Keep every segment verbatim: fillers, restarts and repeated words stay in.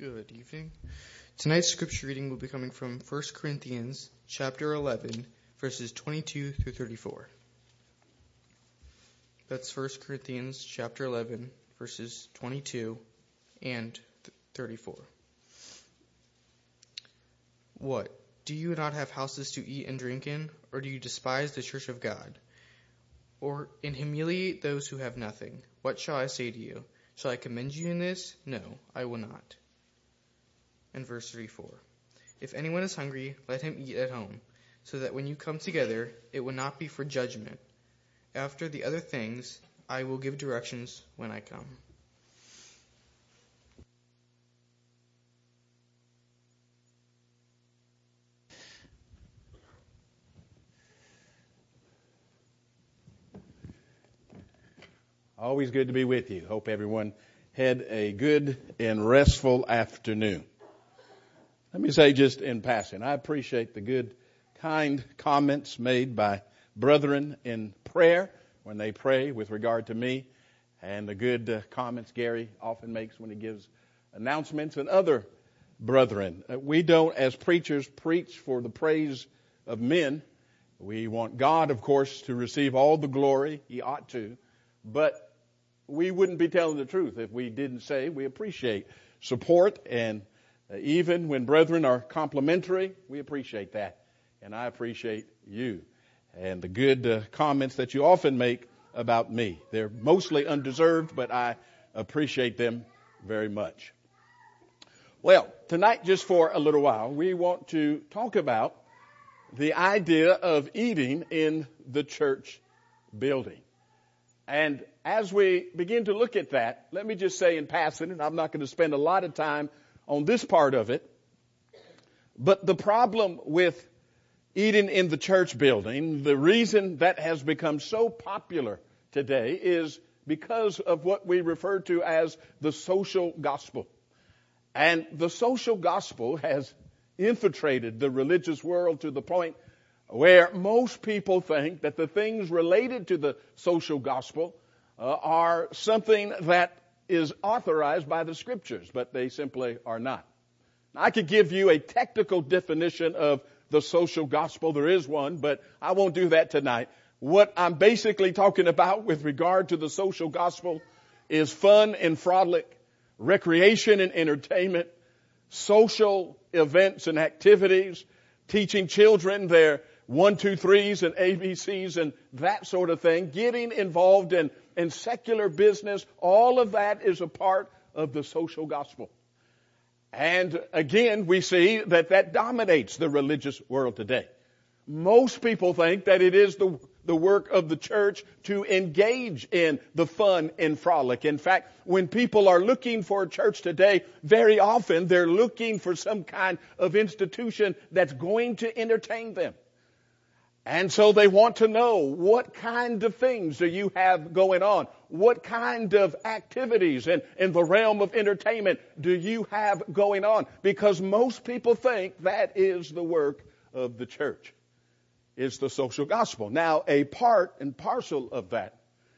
Good evening. Tonight's scripture reading will be coming from First Corinthians chapter eleven, verses twenty-two through thirty-four. That's First Corinthians chapter eleven, verses twenty-two and thirty-four. What? Do you not have houses to eat and drink in, or do you despise the church of God? Or and humiliate those who have nothing? What shall I say to you? Shall I commend you in this? No, I will not. And verse thirty-four. If anyone is hungry, let him eat at home, so that when you come together, it will not be for judgment. After the other things, I will give directions when I come. Always good to be with you. Hope everyone had a good and restful afternoon. Let me say just in passing, I appreciate the good, kind comments made by brethren in prayer when they pray with regard to me, and the good uh, comments Gary often makes when he gives announcements, and other brethren. Uh, we don't, as preachers, preach for the praise of men. We want God, of course, to receive all the glory. He ought to. But we wouldn't be telling the truth if we didn't say we appreciate support, and uh, even when brethren are complimentary, we appreciate that. And I appreciate you and the good uh, comments that you often make about me. They're mostly undeserved, but I appreciate them very much. Well, tonight, just for a little while, we want to talk about the idea of eating in the church building. And as we begin to look at that, let me just say in passing, and I'm not going to spend a lot of time on this part of it, but the problem with eating in the church building, the reason that has become so popular today is because of what we refer to as the social gospel. And the social gospel has infiltrated the religious world to the point where most people think that the things related to the social gospel uh, are something that is authorized by the scriptures, but they simply are not. Now, I could give you a technical definition of the social gospel. There is one, but I won't do that tonight. What I'm basically talking about with regard to the social gospel is fun and frolic, recreation and entertainment, social events and activities, teaching children their one, two, threes and A B Cs and that sort of thing, getting involved in, in secular business. All of that is a part of the social gospel. And again, we see that that dominates the religious world today. Most people think that it is the, the work of the church to engage in the fun and frolic. In fact, when people are looking for a church today, very often they're looking for some kind of institution that's going to entertain them. And so they want to know, what kind of things do you have going on? What kind of activities in, in the realm of entertainment do you have going on? Because most people think that is the work of the church. It's the social gospel. Now, a part and parcel of that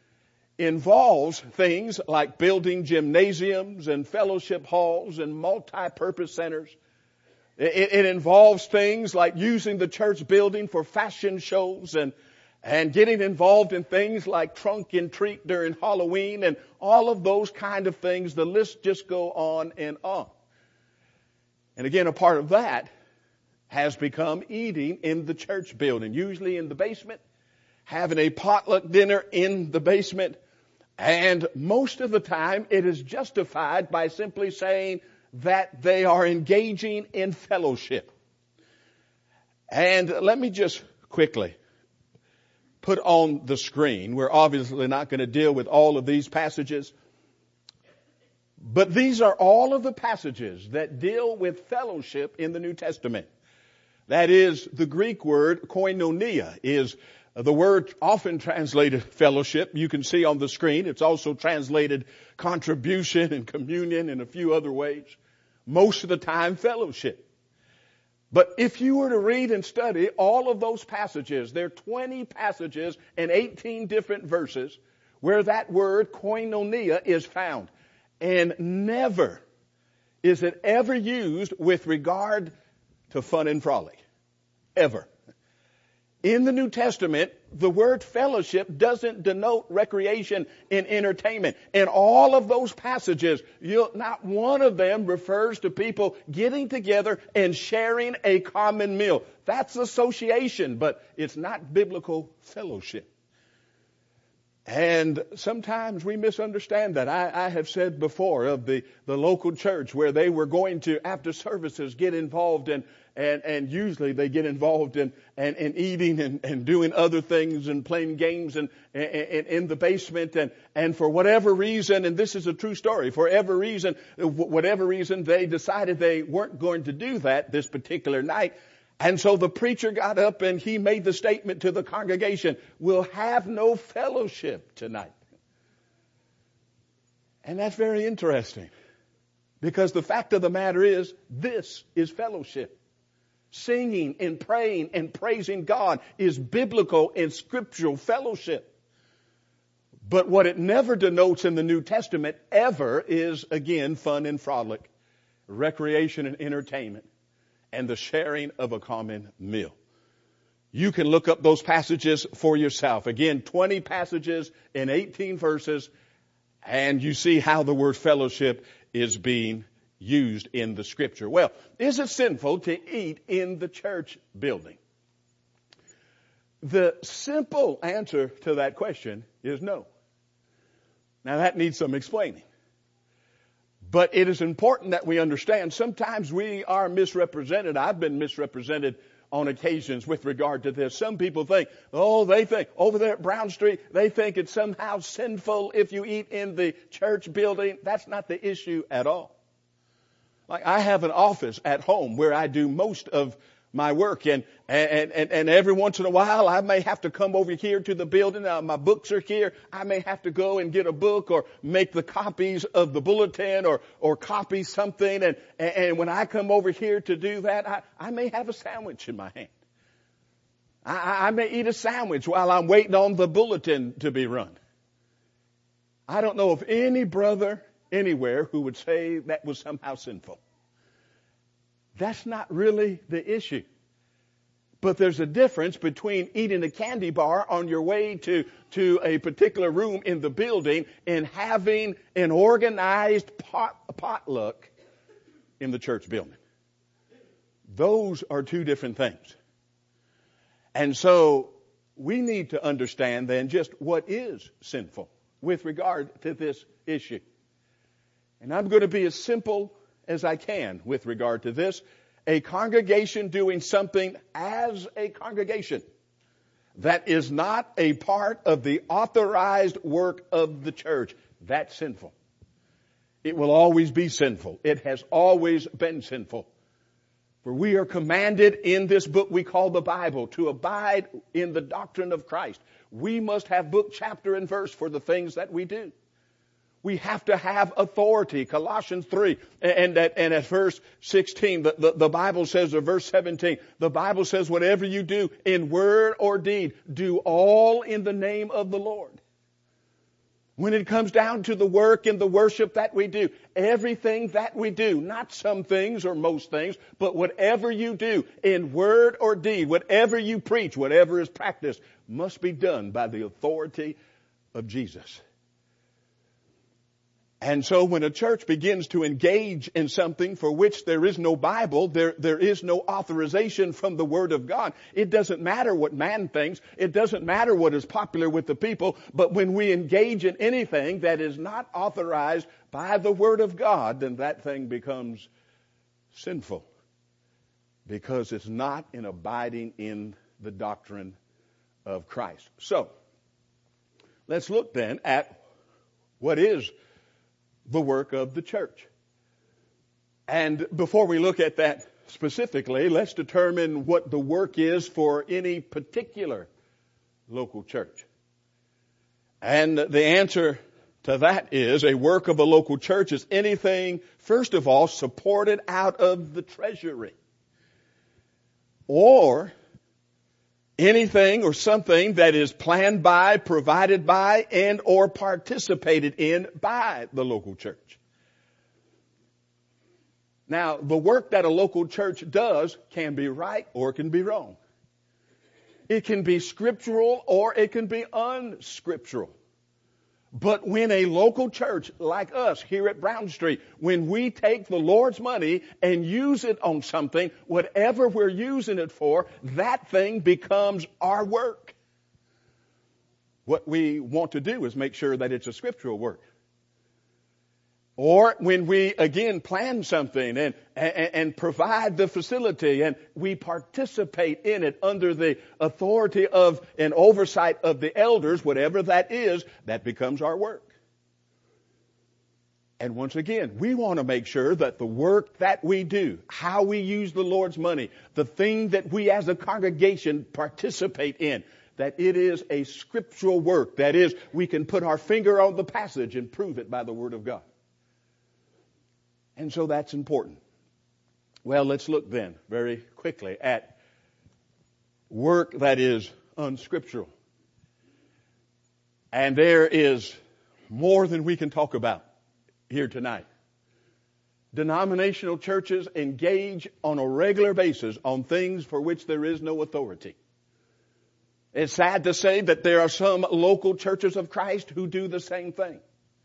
involves things like building gymnasiums and fellowship halls and multi-purpose centers. It, it involves things like using the church building for fashion shows and, and getting involved in things like trunk and treat during Halloween and all of those kind of things. The list just go on and on. And again, a part of that has become eating in the church building, usually in the basement, having a potluck dinner in the basement. And most of the time it is justified by simply saying that they are engaging in fellowship. And let me just quickly put on the screen. We're obviously not going to deal with all of these passages, but these are all of the passages that deal with fellowship in the New Testament. That is, the Greek word koinonia is the word often translated fellowship. You can see on the screen. It's also translated contribution and communion in a few other ways. Most of the time, fellowship. But if you were to read and study all of those passages, there are twenty passages and eighteen different verses where that word koinonia is found. And never is it ever used with regard to fun and frolic. Ever. In the New Testament, the word fellowship doesn't denote recreation and entertainment. In all of those passages, you'll, not one of them refers to people getting together and sharing a common meal. That's association, but it's not biblical fellowship. And sometimes we misunderstand that. I, I have said before of the, the local church where they were going to, after services, get involved in, and, and usually they get involved in, in, in eating and, and doing other things and playing games and, and, and in the basement. And, and for whatever reason, and this is a true story, for whatever reason, whatever reason, they decided they weren't going to do that this particular night. And so the preacher got up and he made the statement to the congregation, we'll have no fellowship tonight. And that's very interesting because the fact of the matter is, this is fellowship. Singing and praying and praising God is biblical and scriptural fellowship. But what it never denotes in the New Testament ever is, again, fun and frolic, recreation and entertainment, and the sharing of a common meal. You can look up those passages for yourself. Again, twenty passages in eighteen verses, and you see how the word fellowship is being used in the scripture. Well, is it sinful to eat in the church building? The simple answer to that question is no. Now that needs some explaining. But it is important that we understand sometimes we are misrepresented. I've been misrepresented on occasions with regard to this. Some people think, oh, they think over there at Brown Street, they think it's somehow sinful if you eat in the church building. That's not the issue at all. Like I have an office at home where I do most of my work, and and and, and every once in a while I may have to come over here to the building. Uh, my books are here. I may have to go and get a book or make the copies of the bulletin or or copy something. And and, and when I come over here to do that, I, I may have a sandwich in my hand. I, I may eat a sandwich while I'm waiting on the bulletin to be run. I don't know of any brother anywhere who would say that was somehow sinful. That's not really the issue. But there's a difference between eating a candy bar on your way to, to a particular room in the building and having an organized pot, potluck in the church building. Those are two different things. And so we need to understand then just what is sinful with regard to this issue. And I'm going to be as simple as I can with regard to this. A congregation doing something as a congregation that is not a part of the authorized work of the church, that's sinful. It will always be sinful. It has always been sinful. For we are commanded in this book we call the Bible to abide in the doctrine of Christ. We must have book, chapter, and verse for the things that we do. We have to have authority. Colossians three and at, and at verse sixteen, the, the, the Bible says, or verse seventeen, the Bible says, whatever you do in word or deed, do all in the name of the Lord. When it comes down to the work and the worship that we do, everything that we do, not some things or most things, but whatever you do in word or deed, whatever you preach, whatever is practiced, must be done by the authority of Jesus. And so when a church begins to engage in something for which there is no Bible, there, there is no authorization from the Word of God, it doesn't matter what man thinks, it doesn't matter what is popular with the people, but when we engage in anything that is not authorized by the Word of God, then that thing becomes sinful because it's not in abiding in the doctrine of Christ. So, let's look then at what is the work of the church. And before we look at that specifically, let's determine what the work is for any particular local church. And the answer to that is a work of a local church is anything, first of all, supported out of the treasury. Or anything or something that is planned by, provided by, and or participated in by the local church. Now, the work that a local church does can be right or it can be wrong. It can be scriptural or it can be unscriptural. But when a local church like us here at Brown Street, when we take the Lord's money and use it on something, whatever we're using it for, that thing becomes our work. What we want to do is make sure that it's a scriptural work. Or when we, again, plan something and, and, and provide the facility and we participate in it under the authority of and oversight of the elders, whatever that is, that becomes our work. And once again, we want to make sure that the work that we do, how we use the Lord's money, the thing that we as a congregation participate in, that it is a scriptural work. That is, we can put our finger on the passage and prove it by the Word of God. And so that's important. Well, let's look then very quickly at work that is unscriptural. And there is more than we can talk about here tonight. Denominational churches engage on a regular basis on things for which there is no authority. It's sad to say that there are some local churches of Christ who do the same thing.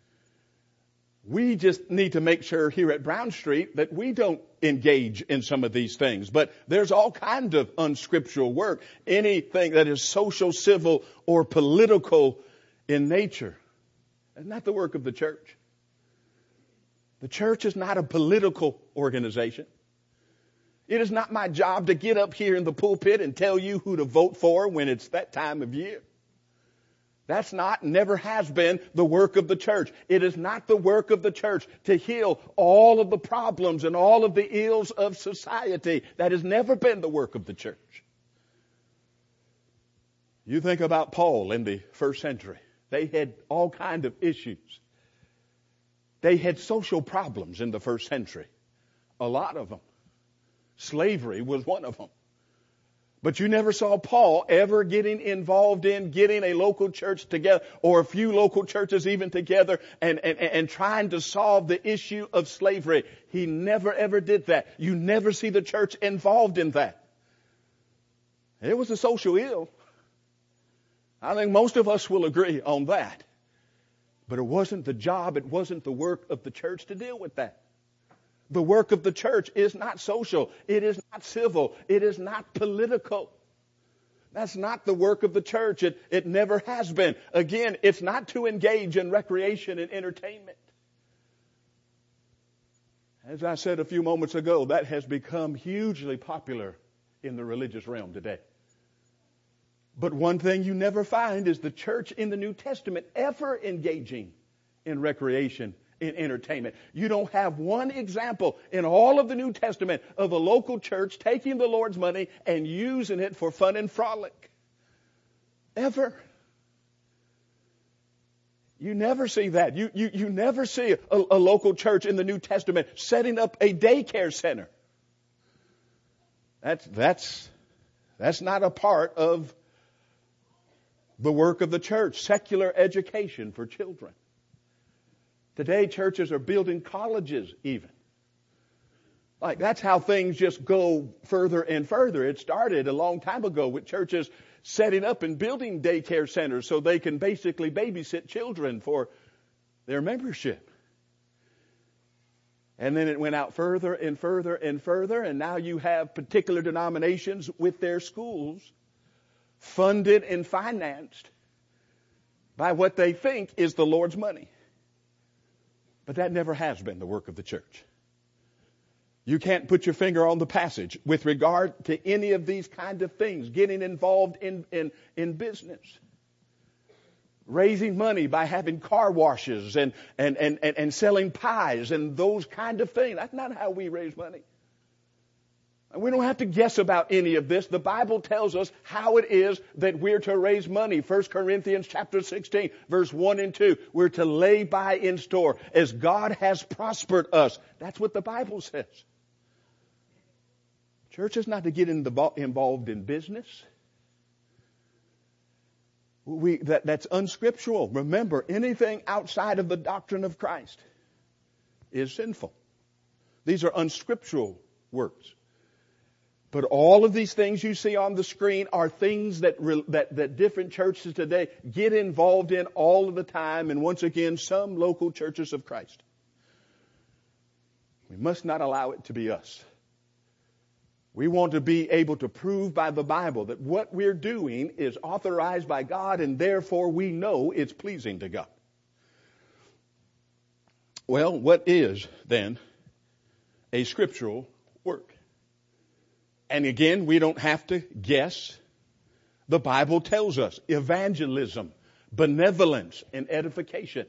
We just need to make sure here at Brown Street that we don't engage in some of these things. But there's all kinds of unscriptural work. Anything that is social, civil, or political in nature. That's not the work of the church. The church is not a political organization. It is not my job to get up here in the pulpit and tell you who to vote for when it's that time of year. That's not, never has been, the work of the church. It is not the work of the church to heal all of the problems and all of the ills of society. That has never been the work of the church. You think about Paul in the first century. They had all kinds of issues. They had social problems in the first century. A lot of them. Slavery was one of them. But you never saw Paul ever getting involved in getting a local church together or a few local churches even together and, and, and trying to solve the issue of slavery. He never ever did that. You never see the church involved in that. It was a social ill. I think most of us will agree on that. But it wasn't the job, it wasn't the work of the church to deal with that. The work of the church is not social. It is not civil. It is not political. That's not the work of the church. It, it never has been. Again, it's not to engage in recreation and entertainment. As I said a few moments ago, that has become hugely popular in the religious realm today. But one thing you never find is the church in the New Testament ever engaging in recreation, in entertainment. You don't have one example in all of the New Testament of a local church taking the Lord's money and using it for fun and frolic. Ever. You never see that. You, you, you never see a, a local church in the New Testament setting up a daycare center. That's, that's, that's not a part of the work of the church. Secular education for children. Today, churches are building colleges even. Like, that's how things just go further and further. It started a long time ago with churches setting up and building daycare centers so they can basically babysit children for their membership. And then it went out further and further and further, and now you have particular denominations with their schools funded and financed by what they think is the Lord's money. But that never has been the work of the church. You can't put your finger on the passage with regard to any of these kind of things, getting involved in, in, in business. Raising money by having car washes and, and, and, and, and selling pies and those kind of things. That's not how we raise money. And we don't have to guess about any of this. The Bible tells us how it is that we're to raise money. First Corinthians chapter sixteen, verse one and two. We're to lay by in store as God has prospered us. That's what the Bible says. Church is not to get in the, involved in business. We, that, that's unscriptural. Remember, anything outside of the doctrine of Christ is sinful. These are unscriptural works. But all of these things you see on the screen are things that, that, that different churches today get involved in all of the time. And once again, some local churches of Christ. We must not allow it to be us. We want to be able to prove by the Bible that what we're doing is authorized by God, and therefore we know it's pleasing to God. Well, what is then a scriptural work? And again, we don't have to guess. The Bible tells us evangelism, benevolence, and edification.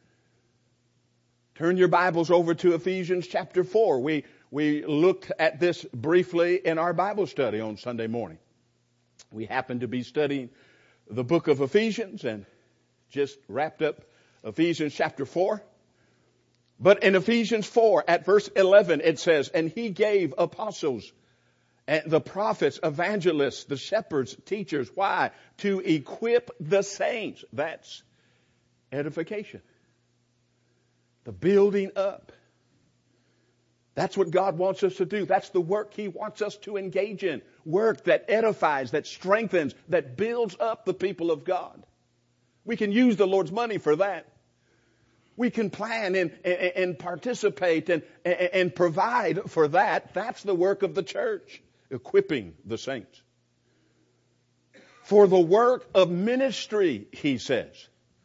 Turn your Bibles over to Ephesians chapter four. We We looked at this briefly in our Bible study on Sunday morning. We happened to be studying the book of Ephesians and just wrapped up Ephesians chapter four. But in Ephesians four at verse eleven it says, and he gave apostles and the prophets, evangelists, the shepherds, teachers. Why? To equip the saints. That's edification. The building up. That's what God wants us to do. That's the work He wants us to engage in. Work that edifies, that strengthens, that builds up the people of God. We can use the Lord's money for that. We can plan and, and, and participate and, and, and provide for that. That's the work of the church, equipping the saints. For the work of ministry, he says.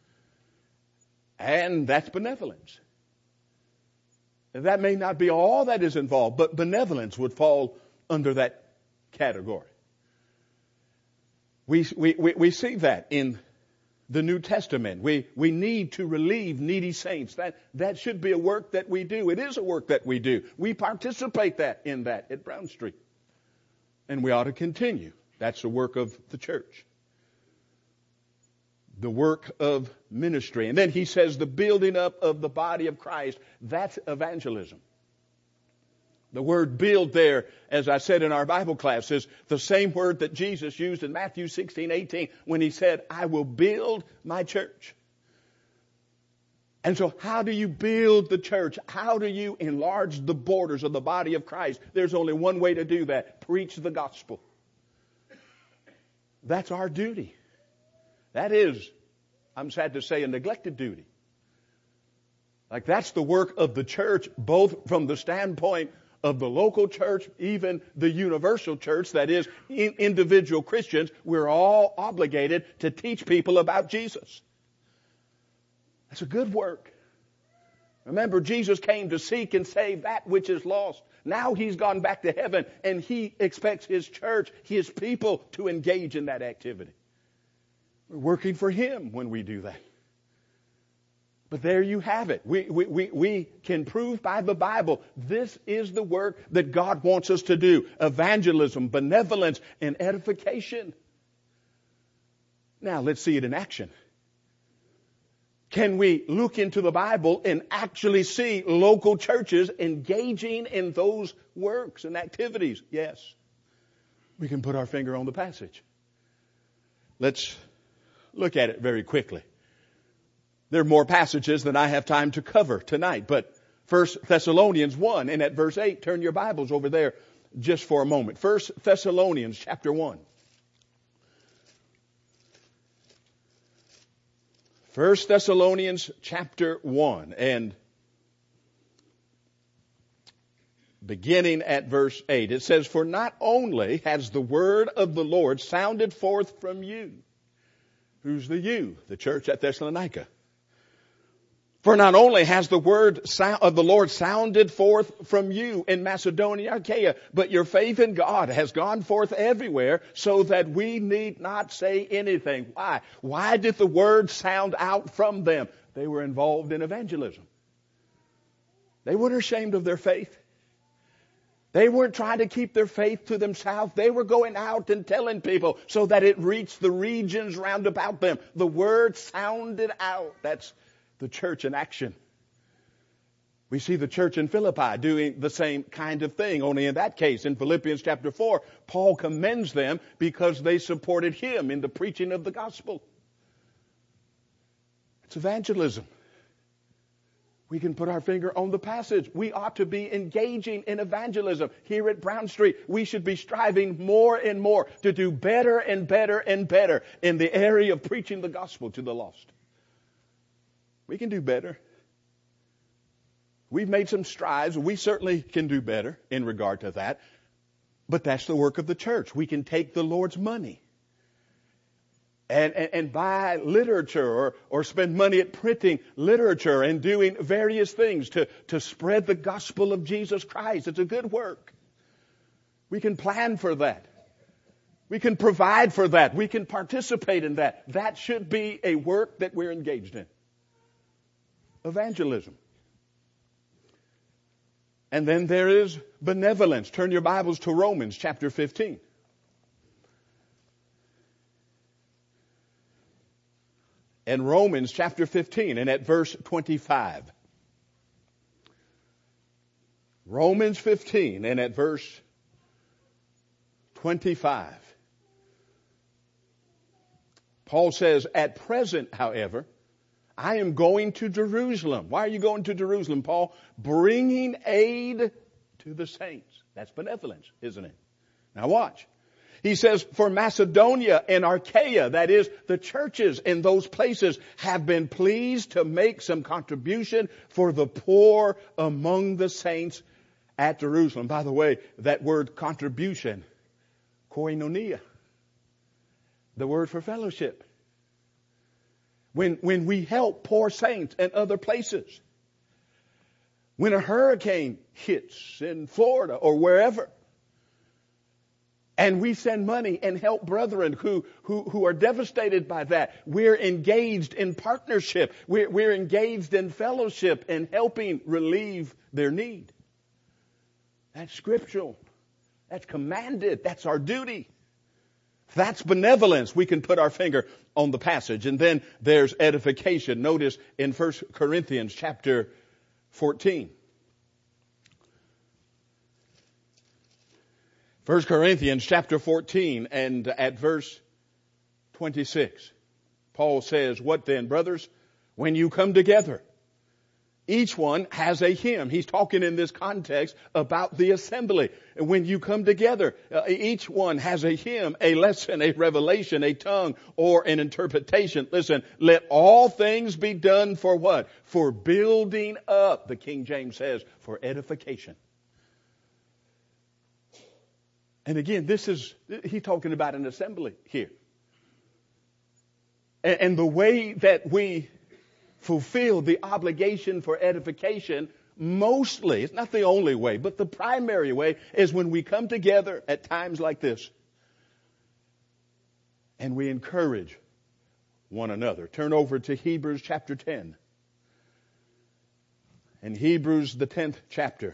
And that's benevolence. That may not be all that is involved, but benevolence would fall under that category. We, we, we, we see that in the New Testament. We, we need to relieve needy saints. That, that should be a work that we do. It is a work that we do. We participate that in that at Brown Street. And we ought to continue. That's the work of the church. The work of ministry. And then he says the building up of the body of Christ. That's evangelism. The word build there, as I said in our Bible class, is the same word that Jesus used in Matthew sixteen eighteen when he said, I will build my church. And so how do you build the church? How do you enlarge the borders of the body of Christ? There's only one way to do that. Preach the gospel. That's our duty. That is, I'm sad to say, a neglected duty. Like that's the work of the church, both from the standpoint of the local church, even the universal church, that is, in individual Christians. We're all obligated to teach people about Jesus. That's a good work. Remember, Jesus came to seek and save that which is lost. Now he's gone back to heaven, and he expects his church, his people, to engage in that activity. We're working for him when we do that. But there you have it. We, we, we, we can prove by the Bible this is the work that God wants us to do. Evangelism, benevolence, and edification. Now let's see it in action. Can we look into the Bible and actually see local churches engaging in those works and activities? Yes. We can put our finger on the passage. Let's look at it very quickly. There are more passages than I have time to cover tonight, but First Thessalonians one, and at verse eight, turn your Bibles over there just for a moment. First Thessalonians chapter one. First Thessalonians chapter one, and beginning at verse eight, it says, for not only has the word of the Lord sounded forth from you. Who's the you? The church at Thessalonica. For not only has the word of the Lord sounded forth from you in Macedonia, Achaia, but your faith in God has gone forth everywhere, so that we need not say anything. Why? Why did the word sound out from them? They were involved in evangelism. They weren't ashamed of their faith. They weren't trying to keep their faith to themselves. They were going out and telling people so that it reached the regions round about them. The word sounded out. That's the church in action. We see the church in Philippi doing the same kind of thing, only in that case, in Philippians chapter four, Paul commends them because they supported him in the preaching of the gospel. It's evangelism. We can put our finger on the passage. We ought to be engaging in evangelism. Here at Brown Street, we should be striving more and more to do better and better and better in the area of preaching the gospel to the lost. We can do better. We've made some strides. We certainly can do better in regard to that. But that's the work of the church. We can take the Lord's money and, and, and buy literature or, or spend money at printing literature and doing various things to, to spread the gospel of Jesus Christ. It's a good work. We can plan for that. We can provide for that. We can participate in that. That should be a work that we're engaged in. Evangelism. And then there is benevolence. Turn your Bibles to Romans chapter fifteen. And Romans chapter fifteen and at verse twenty-five. Romans fifteen and at verse twenty-five. Paul says, at present, however, I am going to Jerusalem. Why are you going to Jerusalem, Paul? Bringing aid to the saints. That's benevolence, isn't it? Now watch. He says, for Macedonia and Achaia, that is, the churches in those places, have been pleased to make some contribution for the poor among the saints at Jerusalem. By the way, that word contribution, koinonia, the word for fellowship. When, when we help poor saints in other places. When a hurricane hits in Florida or wherever. And we send money and help brethren who, who, who are devastated by that. We're engaged in partnership. We're, we're engaged in fellowship and helping relieve their need. That's scriptural. That's commanded. That's our duty. That's benevolence. We can put our finger on the passage. And then there's edification. Notice in First Corinthians chapter fourteen. First Corinthians chapter fourteen and at verse twenty-six. Paul says, what then, brothers? When you come together, each one has a hymn. He's talking in this context about the assembly. And when you come together, uh, each one has a hymn, a lesson, a revelation, a tongue, or an interpretation. Listen, let all things be done for what? For building up, the King James says, for edification. And again, this is, he's talking about an assembly here. And, and the way that we fulfill the obligation for edification, mostly, it's not the only way, but the primary way is when we come together at times like this and we encourage one another. Turn over to Hebrews chapter ten. In Hebrews, the tenth chapter,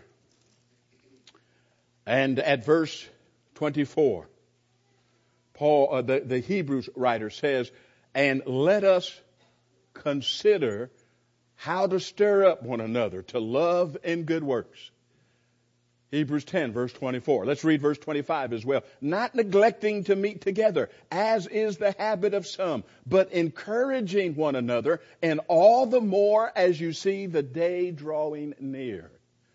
and at verse twenty-four, Paul, uh, the, the Hebrews writer says, and let us consider how to stir up one another to love and good works. Hebrews ten, verse twenty-four. Let's read verse twenty-five as well. Not neglecting to meet together, as is the habit of some, but encouraging one another, and all the more as you see the day drawing near.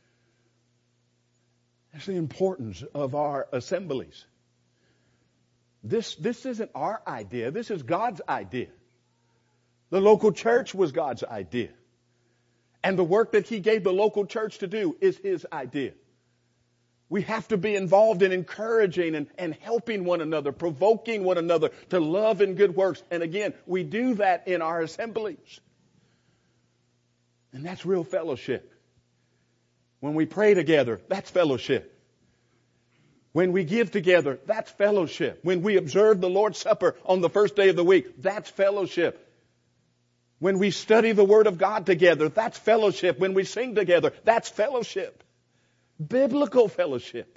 That's the importance of our assemblies. This, this isn't our idea. This is God's idea. The local church was God's idea. And the work that He gave the local church to do is His idea. We have to be involved in encouraging and, and helping one another, provoking one another to love and good works. And again, we do that in our assemblies. And that's real fellowship. When we pray together, that's fellowship. When we give together, that's fellowship. When we observe the Lord's Supper on the first day of the week, that's fellowship. When we study the Word of God together, that's fellowship. When we sing together, that's fellowship. Biblical fellowship.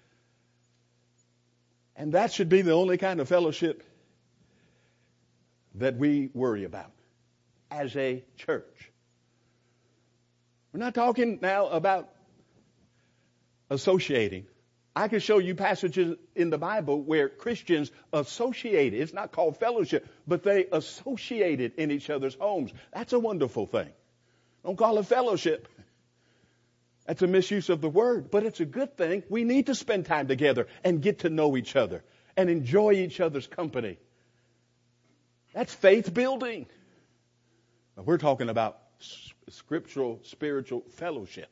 And that should be the only kind of fellowship that we worry about as a church. We're not talking now about associating. I can show you passages in the Bible where Christians associated. It's not called fellowship, but they associated in each other's homes. That's a wonderful thing. Don't call it fellowship. That's a misuse of the word, but it's a good thing. We need to spend time together and get to know each other and enjoy each other's company. That's faith building. We're talking about scriptural, spiritual fellowship.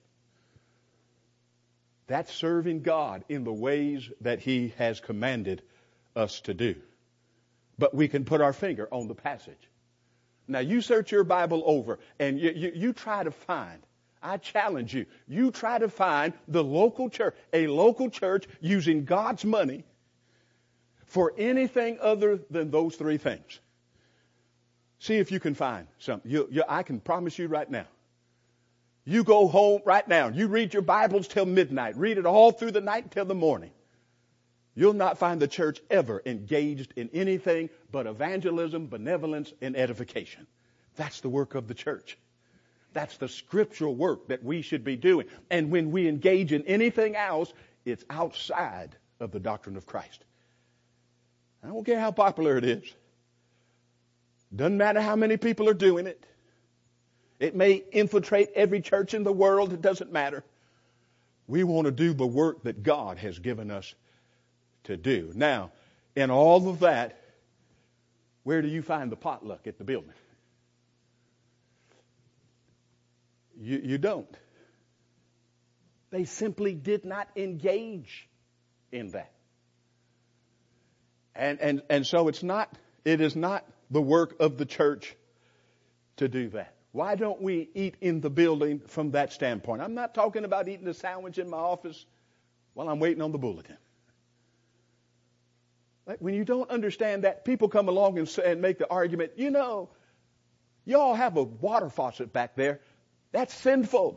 That's serving God in the ways that He has commanded us to do. But we can put our finger on the passage. Now you search your Bible over and you, you, you try to find, I challenge you, you try to find the local church, a local church using God's money for anything other than those three things. See if you can find something. You, you, I can promise you right now. You go home right now. You read your Bibles till midnight. Read it all through the night till the morning. You'll not find the church ever engaged in anything but evangelism, benevolence, and edification. That's the work of the church. That's the scriptural work that we should be doing. And when we engage in anything else, it's outside of the doctrine of Christ. I don't care how popular it is. Doesn't matter how many people are doing it. It may infiltrate every church in the world. It doesn't matter. We want to do the work that God has given us to do. Now, in all of that, where do you find the potluck at the building? You, you don't. They simply did not engage in that. And, and, and so it's not, it is not the work of the church to do that. Why don't we eat in the building from that standpoint? I'm not talking about eating a sandwich in my office while I'm waiting on the bulletin. Like when you don't understand that, people come along and, say, and make the argument, you know, y'all have a water faucet back there. That's sinful.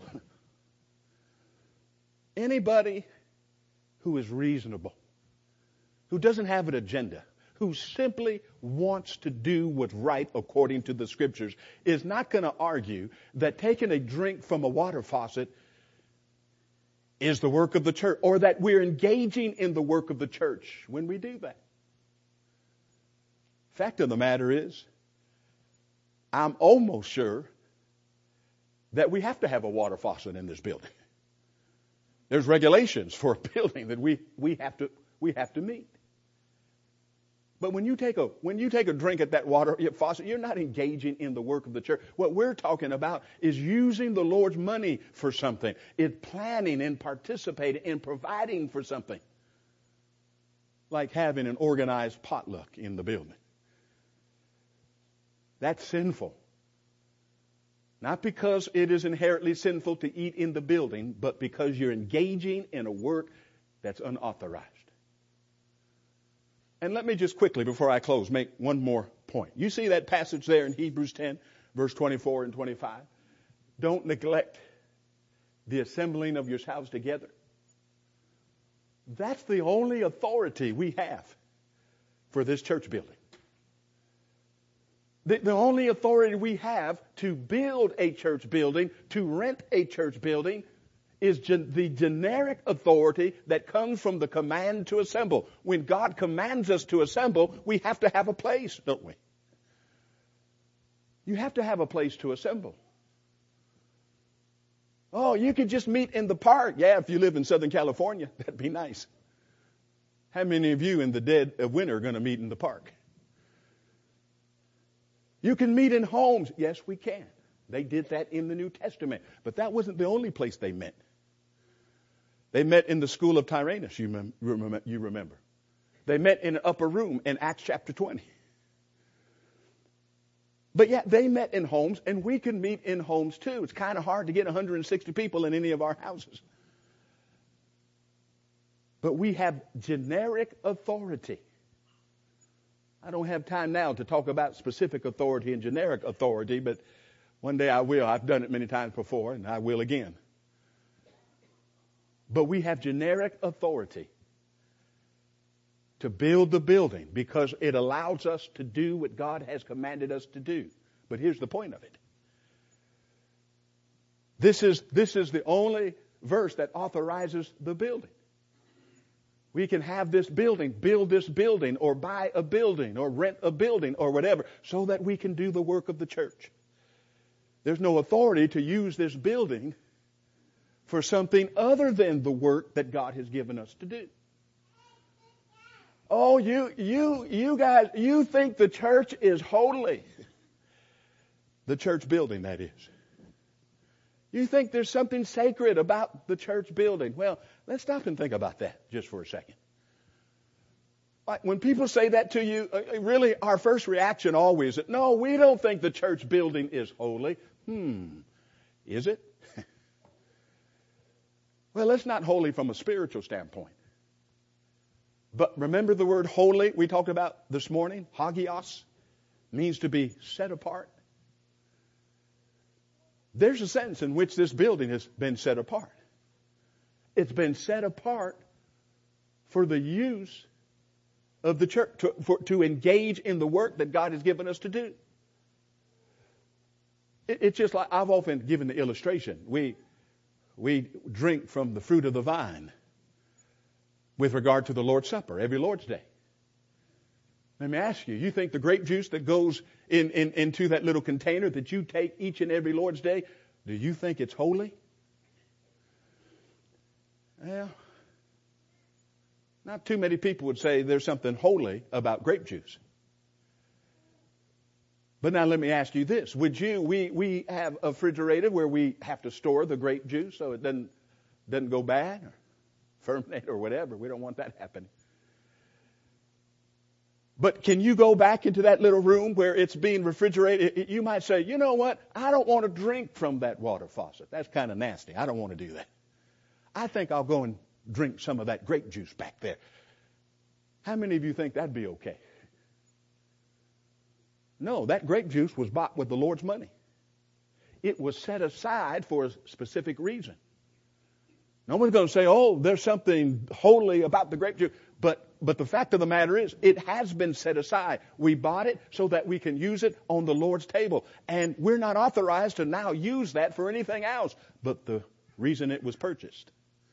Anybody who is reasonable, who doesn't have an agenda, who simply wants to do what's right according to the scriptures, is not going to argue that taking a drink from a water faucet is the work of the church, or that we're engaging in the work of the church when we do that. Fact of the matter is, I'm almost sure that we have to have a water faucet in this building. There's regulations for a building that we, we have to we have to meet. But when you take a when you take a drink at that water faucet, you're not engaging in the work of the church. What we're talking about is using the Lord's money for something. It's planning and participating and providing for something. Like having an organized potluck in the building. That's sinful. Not because it is inherently sinful to eat in the building, but because you're engaging in a work that's unauthorized. And let me just quickly, before I close, make one more point. You see that passage there in Hebrews ten, verse twenty-four and twenty-five? Don't neglect the assembling of yourselves together. That's the only authority we have for this church building. The, the only authority we have to build a church building, to rent a church building, is gen- the generic authority that comes from the command to assemble. When God commands us to assemble, we have to have a place, don't we? You have to have a place to assemble. Oh, you could just meet in the park. Yeah, if you live in Southern California, that'd be nice. How many of you in the dead of winter are going to meet in the park? You can meet in homes. Yes, we can. They did that in the New Testament. But that wasn't the only place they met. They met in the school of Tyrannus, you remember. They met in an upper room in Acts chapter twenty. But yeah, they met in homes, and we can meet in homes too. It's kind of hard to get one hundred sixty people in any of our houses. But we have generic authority. I don't have time now to talk about specific authority and generic authority, but one day I will. I've done it many times before, and I will again. But we have generic authority to build the building because it allows us to do what God has commanded us to do. But here's the point of it. This is, this is the only verse that authorizes the building. We can have this building, build this building, or buy a building, or rent a building, or whatever, so that we can do the work of the church. There's no authority to use this building for something other than the work that God has given us to do. Oh, you, you, you guys, you think the church is holy. The church building, that is. You think there's something sacred about the church building. Well, let's stop and think about that just for a second. Like when people say that to you, really our first reaction always is, no, we don't think the church building is holy. Hmm, is it? Well, it's not holy from a spiritual standpoint. But remember the word holy we talked about this morning? Hagios means to be set apart. There's a sense in which this building has been set apart. It's been set apart for the use of the church, to, for, to engage in the work that God has given us to do. It, it's just like I've often given the illustration. We, we drink from the fruit of the vine with regard to the Lord's Supper every Lord's Day. Let me ask you, you think the grape juice that goes in, in, into that little container that you take each and every Lord's Day, do you think it's holy? Well, not too many people would say there's something holy about grape juice. But now let me ask you this. Would you, we, we have a refrigerator where we have to store the grape juice so it doesn't, doesn't go bad or ferment or whatever. We don't want that happening. But can you go back into that little room where it's being refrigerated? You might say, you know what? I don't want to drink from that water faucet. That's kind of nasty. I don't want to do that. I think I'll go and drink some of that grape juice back there. How many of you think that'd be okay? No, that grape juice was bought with the Lord's money. It was set aside for a specific reason. No one's going to say, oh, there's something holy about the grape juice. But but the fact of the matter is, it has been set aside. We bought it so that we can use it on the Lord's table. And we're not authorized to now use that for anything else but the reason it was purchased.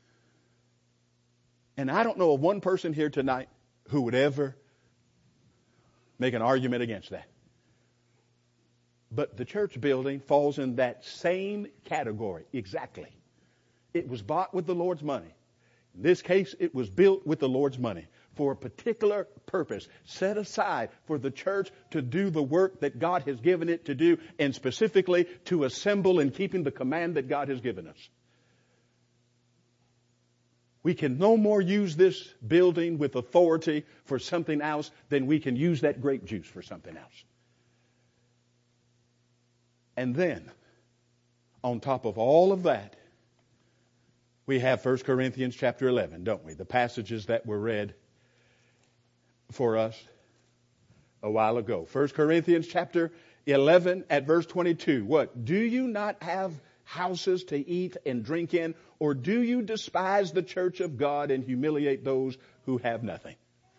And I don't know of one person here tonight who would ever make an argument against that. But the church building falls in that same category, exactly. It was bought with the Lord's money. In this case, it was built with the Lord's money for a particular purpose, set aside for the church to do the work that God has given it to do, and specifically to assemble in keeping the command that God has given us. We can no more use this building with authority for something else than we can use that grape juice for something else. And then, on top of all of that, we have First Corinthians chapter eleven, don't we? The passages that were read for us a while ago. First Corinthians chapter eleven at verse twenty-two. What? Do you not have houses to eat and drink in? Or do you despise the church of God and humiliate those who have nothing?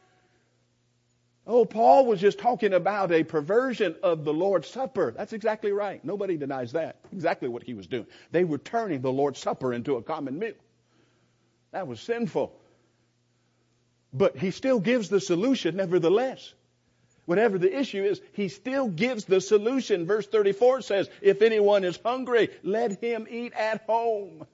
Oh, Paul was just talking about a perversion of the Lord's Supper. That's exactly right. Nobody denies that. Exactly what he was doing. They were turning the Lord's Supper into a common meal. That was sinful. But he still gives the solution nevertheless. Whatever the issue is, he still gives the solution. Verse thirty-four says, if anyone is hungry, let him eat at home.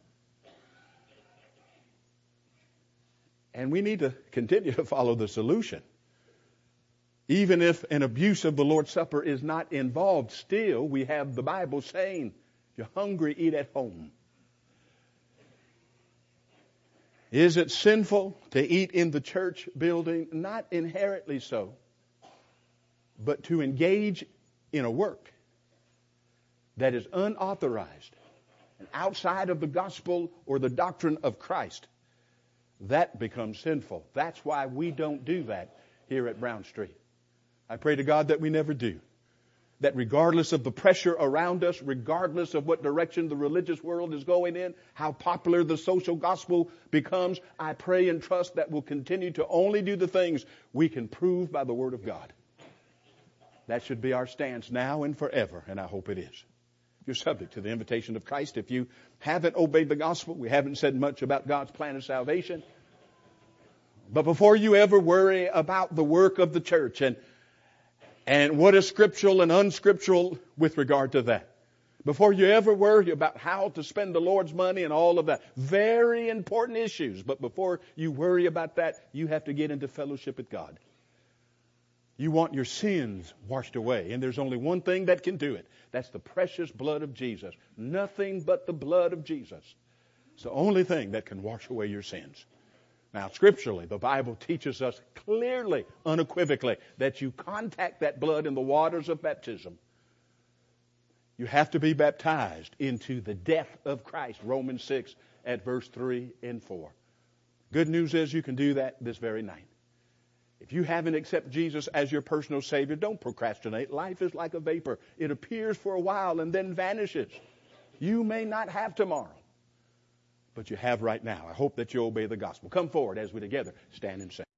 And we need to continue to follow the solution. Even if an abuse of the Lord's Supper is not involved, still we have the Bible saying, if you're hungry, eat at home. Is it sinful to eat in the church building? Not inherently so, but to engage in a work that is unauthorized and outside of the gospel or the doctrine of Christ, that becomes sinful. That's why we don't do that here at Brown Street. I pray to God that we never do. That regardless of the pressure around us, regardless of what direction the religious world is going in, how popular the social gospel becomes, I pray and trust that we'll continue to only do the things we can prove by the Word of God. That should be our stance now and forever, and I hope it is. If you're subject to the invitation of Christ, if you haven't obeyed the gospel, we haven't said much about God's plan of salvation. But before you ever worry about the work of the church and And what is scriptural and unscriptural with regard to that? Before you ever worry about how to spend the Lord's money and all of that. Very important issues. But before you worry about that, you have to get into fellowship with God. You want your sins washed away. And there's only one thing that can do it. That's the precious blood of Jesus. Nothing but the blood of Jesus. It's the only thing that can wash away your sins. Now, scripturally, the Bible teaches us clearly, unequivocally, that you contact that blood in the waters of baptism. You have to be baptized into the death of Christ. Romans six at verse three and four. Good news is you can do that this very night. If you haven't accepted Jesus as your personal Savior, don't procrastinate. Life is like a vapor. It appears for a while and then vanishes. You may not have tomorrow, but you have right now. I hope that you obey the gospel. Come forward as we together stand and sing.